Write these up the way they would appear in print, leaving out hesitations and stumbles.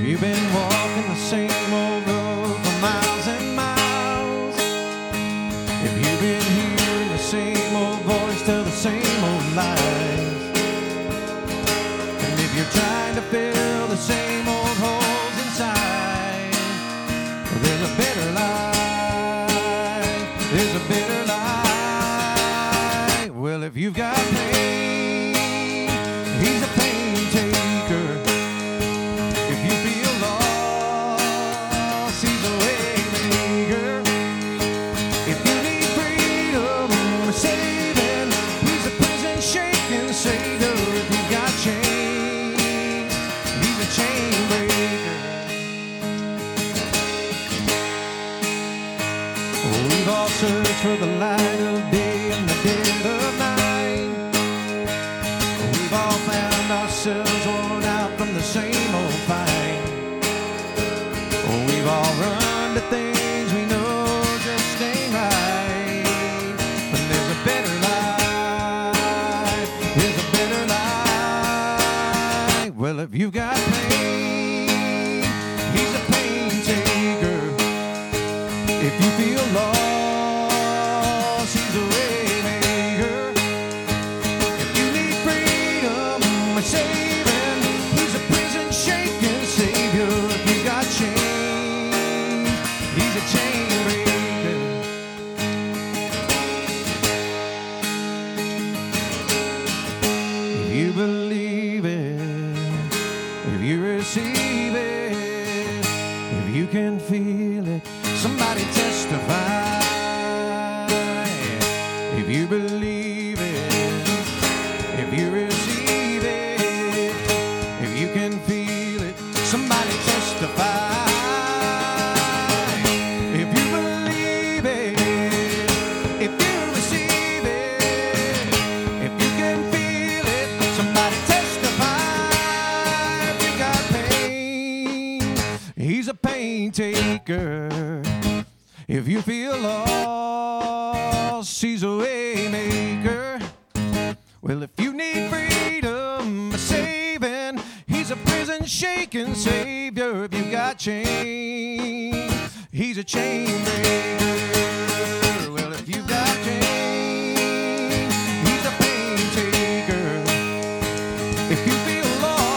You've been walking the same old road for miles and miles. If you've been hearing the same old voice tell the same old lies, and if you're trying to fill the same old holes inside, well, there's a better life. There's a better life. Well, if you've got pain, he's a pain taker. If you feel lost, he's a way maker. If you need freedom or saving, he's a prison shaking savior. If you've got chains, he's a chain breaker. Oh, we've all searched for the light of day and the dead of night. We've all found ourselves worn out from the same old fight. Oh, we've all run to things we know just ain't right. But there's a better life. There's a better life. Well, if you've got pain, he's a pain taker. If you feel lost, he's a way maker. If you need freedom or saving, he's a prison shaking savior. If you got chains, he's a chain breaker. If you believe it, if you receive it, if you can feel it, somebody testify. If you believe it, if you receive it, if you can feel it, somebody testify. If you believe it, if you receive it, if you can feel it, somebody testify. If you got pain, he's a pain taker. If you feel lost, he's a way maker. Well, if you need freedom or saving, he's a prison shaking savior. If you got chains, he's a chain breaker. Well, if you got chains, he's a pain taker. If you feel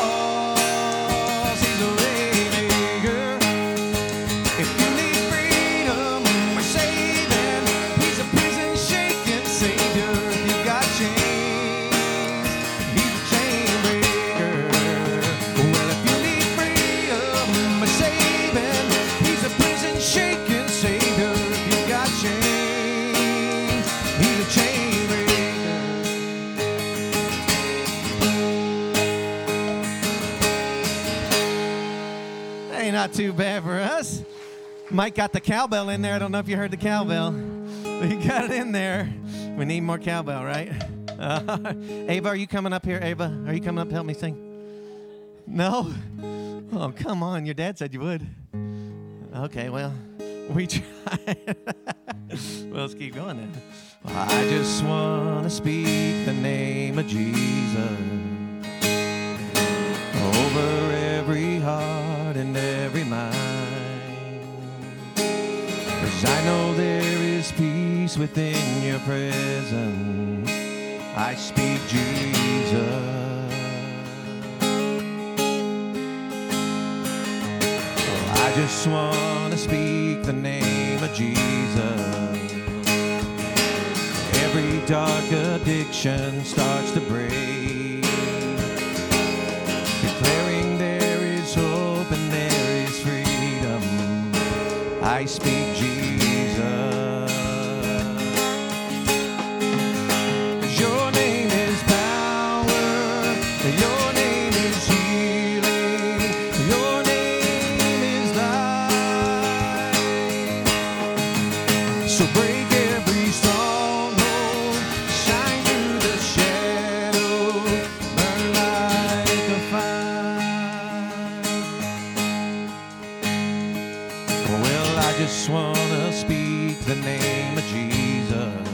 lost, he's a way maker. If you need freedom or saving, he's a prison shaking savior. If you got chains, he's a chain breaker. Well, if you need freedom or saving, he's a prison shaking savior. If you got chains, he's a chain breaker. Hey, not too bad for us. Mike got the cowbell in there. I don't know if you heard the cowbell. We got it in there. We need more cowbell, right? Ava, are you coming up here? Ava, are you coming up to help me sing? No? Oh, come on. Your dad said you would. Okay, well, we tried. Well, let's keep going then. I just want to speak the name of Jesus over every heart and every mind. 'Cause I know there is peace within your presence. I speak Jesus. I just want to speak the name of Jesus. Every dark addiction starts to break, declaring there is hope and there is freedom. I speak Jesus. Your name is power. Your name is healing. Your name is life. So break every stronghold, shine through the shadow, burn like a fire. Well, I just want to speak the name of Jesus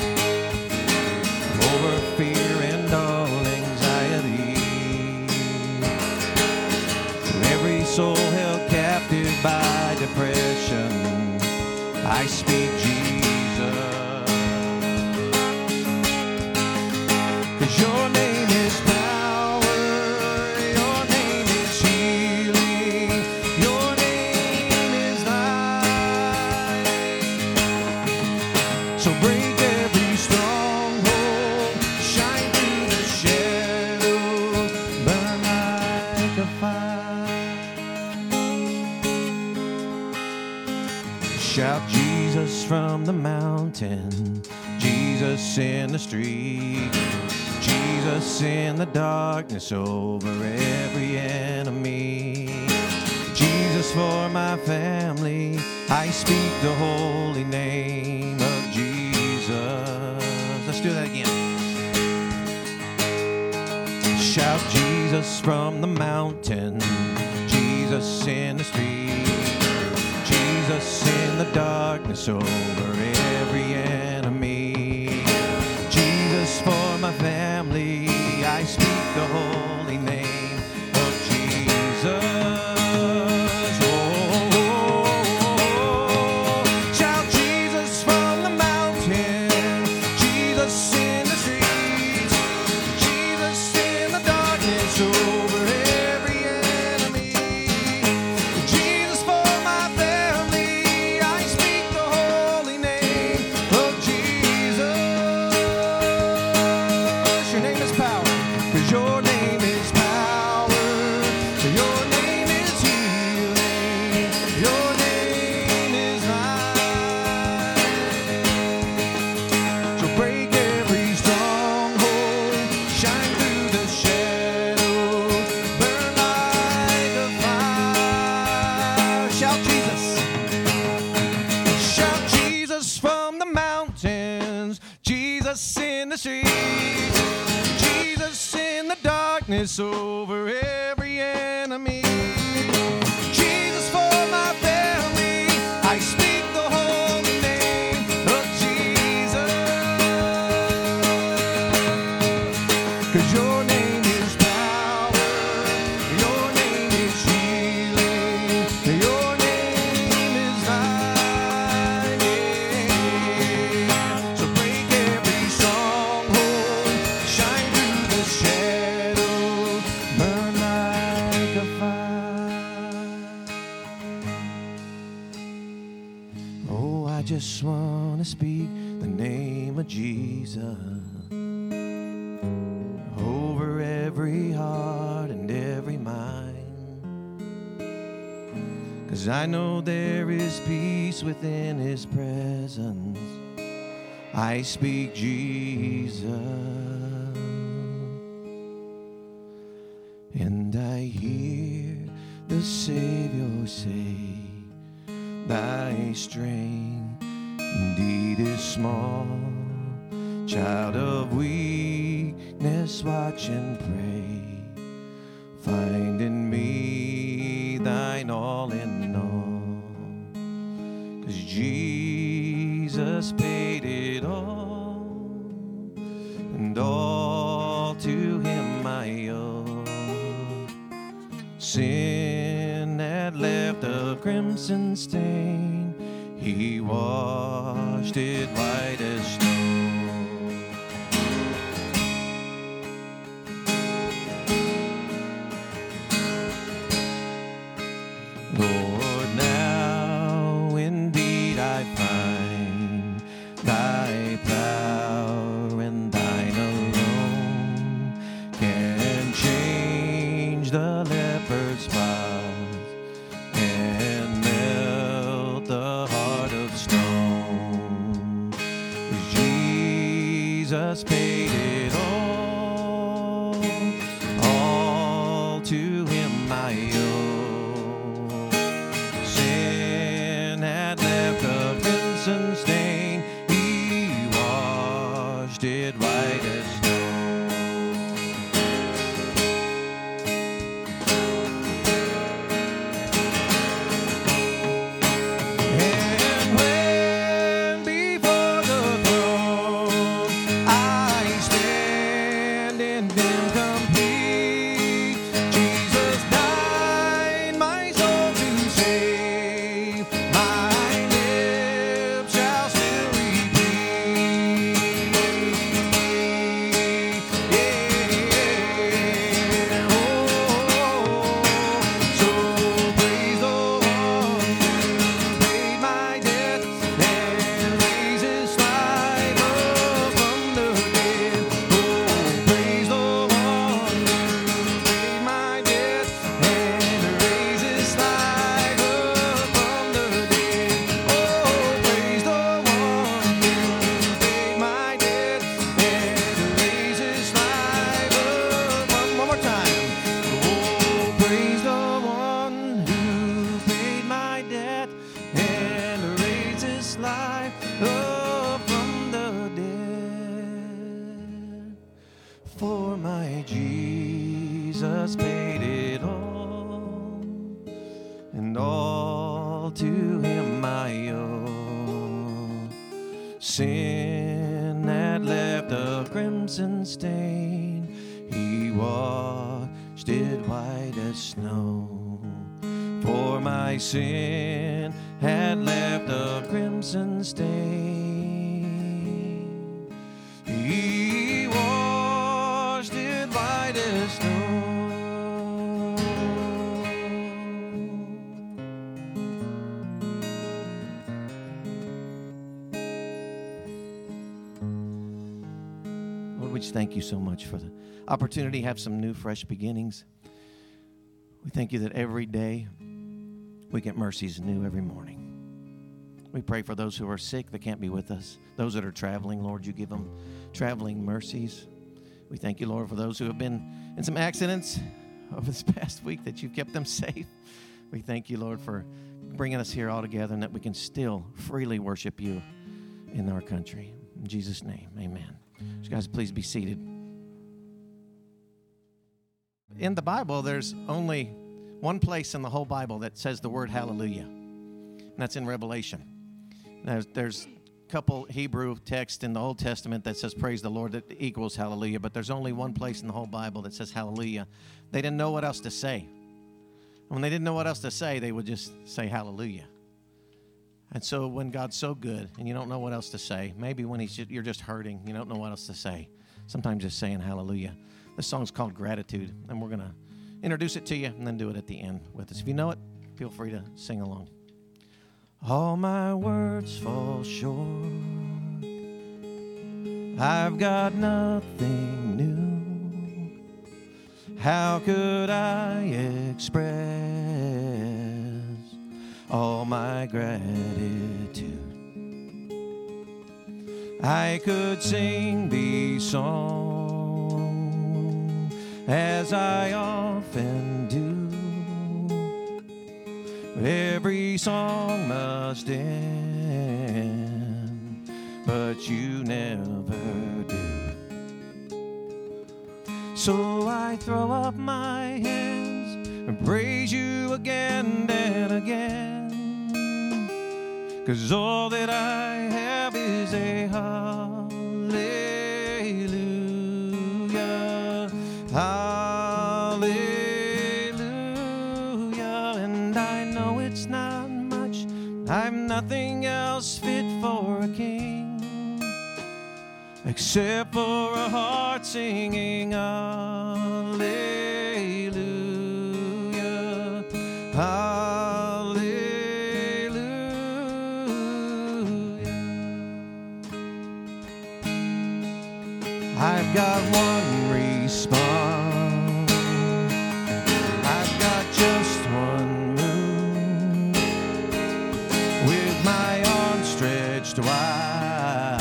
over fear and all anxiety. To every soul by depression, I speak Jesus. 'Cause your name is power, your name is healing, your name is life. So break every stronghold, shine through the shadows, burn like a fire. Shout Jesus from the mountain, Jesus in the street, Jesus in the darkness over every enemy. Jesus for my family, I speak the holy name of Jesus. Let's do that again. Shout Jesus from the mountain, Jesus in the street, Jesus in the darkness over every enemy. Jesus for my family, I speak the holy name of Jesus. Shout Jesus from the mountain, Jesus in the streets, Jesus in the darkness over every enemy. Jesus for my family, I speak the holy name of Jesus. Your name is power, 'cause your name is power. Your name is healing, your name is life. So break every stronghold, shine through the shadows, burn like a fire. Shout Jesus. Shout Jesus from the mountains, Jesus in the streets, Jesus in the darkness over every enemy. Jesus for my family, I speak the holy name of Jesus. 'Cause your name is power, your name is healing, your name is life. So break every stronghold, shine through the shadows, burn like a fire. Oh, I just want to speak the name of Jesus over every heart and every mind. 'Cause I know there is peace within His presence. I speak Jesus. And I hear the Savior say, thy strength indeed is small. Child of weakness, watch and pray. Find in me thine all in all. 'Cause Jesus paid it all, and all to Him I owe. Sin had left a crimson stain, He washed it white as snow. Lord, now indeed I find thy power and thine alone can change the leopard's spots and melt the heart of stone. 'Cause Jesus paid it all to Him I owe. sin had left a crimson stain, he washed it white as snow. For my sin had left a crimson stain, he washed it white as snow. Lord, we just thank you so much for the opportunity to have some new, fresh beginnings. We thank you that every day we get mercies new every morning. We pray for those who are sick that can't be with us. Those that are traveling, Lord, you give them traveling mercies. We thank you, Lord, for those who have been in some accidents over this past week, that you've kept them safe. We thank you, Lord, for bringing us here all together and that we can still freely worship you in our country. In Jesus' name, amen. So guys, please be seated. In the Bible, there's only one place in the whole Bible that says the word hallelujah, and that's in Revelation. There's a couple Hebrew texts in the Old Testament that says praise the Lord, that equals hallelujah, but there's only one place in the whole Bible that says hallelujah. They didn't know what else to say. When they didn't know what else to say, they would just say hallelujah. And so when God's so good and you don't know what else to say, maybe when you're just hurting, you don't know what else to say, sometimes just saying hallelujah. This song's called Gratitude, and we're going to introduce it to you and then do it at the end with us. If you know it, feel free to sing along. All my words fall short. I've got nothing new. How could I express all my gratitude? I could sing these songs as I often do. Every song must end, but you never do. So I throw up my hands and praise you again and again, 'cause all that I have is a hallelujah, hallelujah. And I know it's not much, I'm nothing else fit for a king, except for a heart singing hallelujah, hallelujah. I've got one response, I've got just one move, with my arms stretched wide,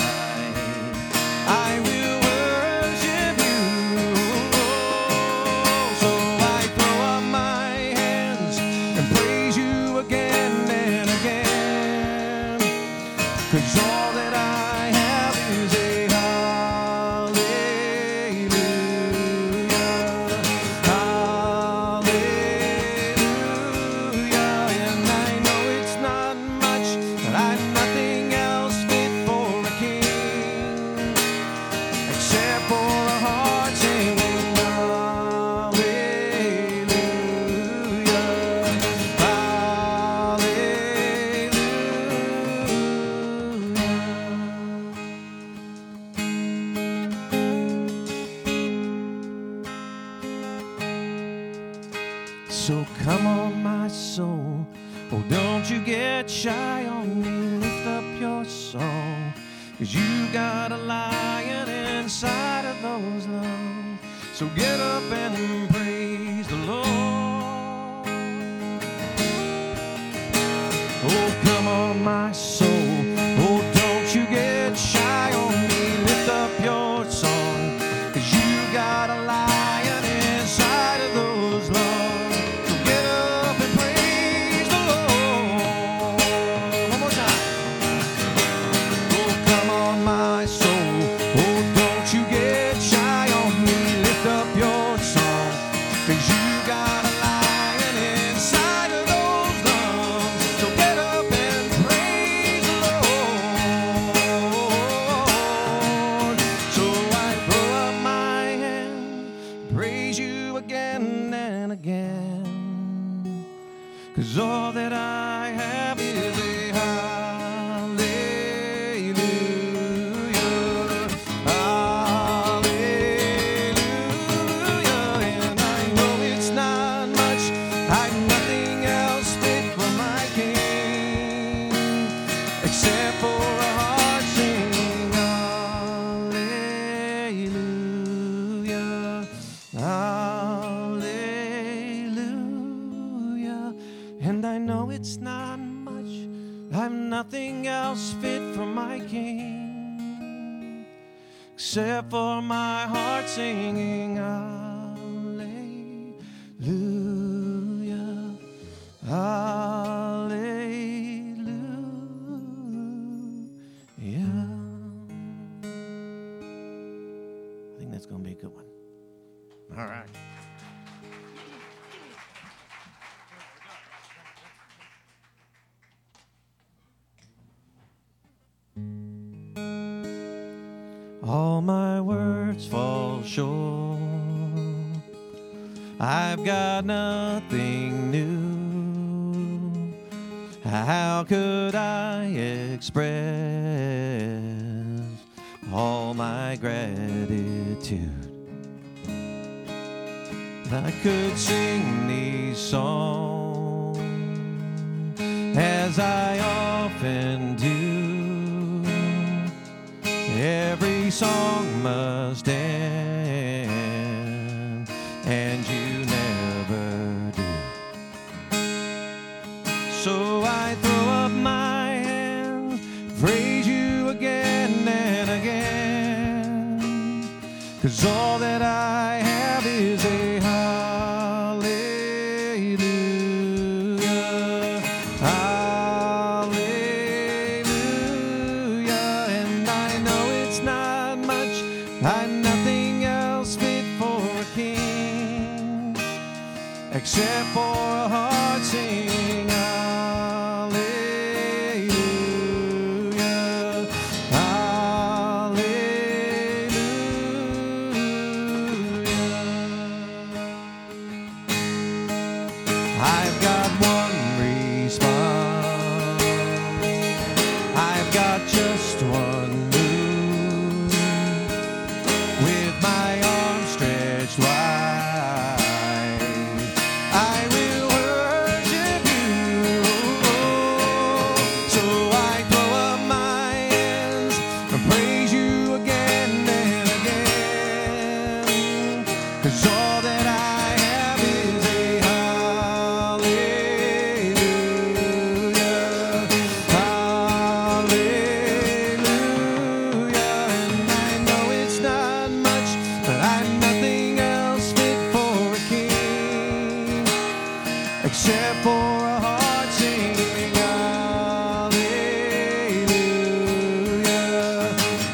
I will worship you. So I throw up my hands and praise you again and again, 'cause all that I have is a So come on, my soul, oh, don't you get shy on me, lift up your song, 'cause you got a lion inside of those lungs. So get up and praise the Lord. Oh, come on, my soul, oh, don't you get shy on me, lift up your song, 'cause you got a lion inside of those lungs. Praise the Lord. 'cause all that I have is a hallelujah, hallelujah. And I know it's not much, I've nothing else fit for my King, except for a heart singing hallelujah, hallelujah. And I know it's not much, I've nothing else fit for my King, except for my heart singing hallelujah, hallelujah. I think that's going to be a good one. All right. All my words fall short, I've got nothing new. How could I express all my gratitude? I could sing these songs as I often do. Every song must end, and you never do. So I throw up my hands, praise you again and again, 'cause all that I have is a hallelujah, hallelujah. And I know it's not much, I've nothing else fit for a King, except for a heart singing hallelujah, hallelujah. I've got one response, I've got just one move, with my arms stretched wide, I will worship you. So I throw up my hands and praise you again and again, 'cause all that I have is a hallelujah, hallelujah. And I know it's not much, but I've nothing else fit for a King, except for a heart singing hallelujah,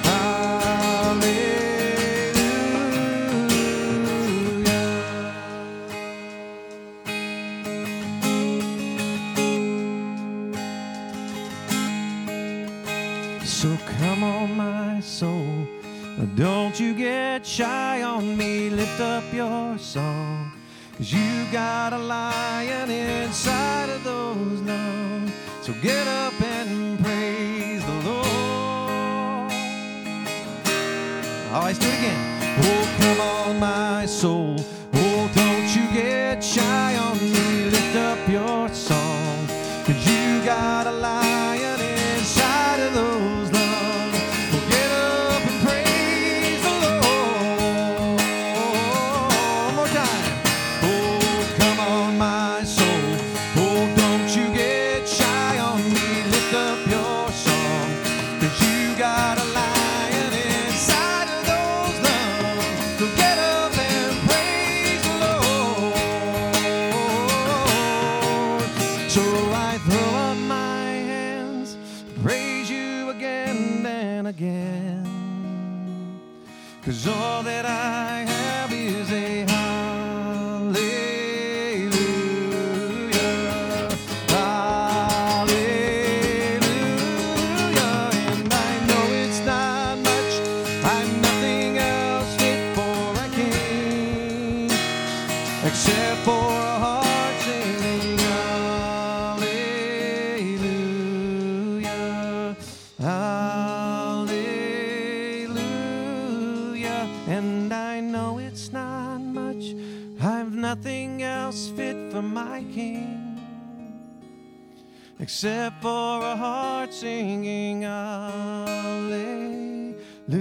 hallelujah. So come on, my soul, don't you get shy on me, lift up your song, 'cause you got a lion inside of those lungs. So get up and praise the Lord. All right, let's do it again. Oh, come on, my soul, oh, don't you get shy on me, lift up your song, 'cause you got a lion inside of those lungs. So get up and praise the Lord. One more time. Oh, come on, my soul, oh, don't you get shy on me, lift up your song, 'cause you got a lion inside of those lungs. So get up and praise the Lord. So I throw up my hands, praise you again and again, 'cause all that I have is a hallelujah, hallelujah. And I know it's not much, I've nothing else fit for a King, except for a heart singing hallelujah. except for a heart singing hallelujah,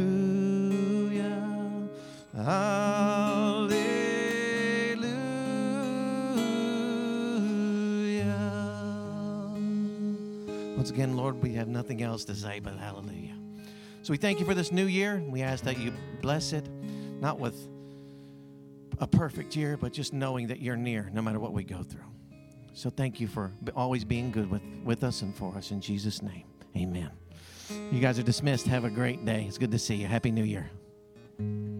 hallelujah. Once again, Lord, we have nothing else to say but hallelujah. So we thank you for this new year. We ask that you bless it, not with a perfect year, but just knowing that you're near no matter what we go through. So thank you for always being good with us and for us. In Jesus' name, amen. You guys are dismissed. Have a great day. It's good to see you. Happy New Year.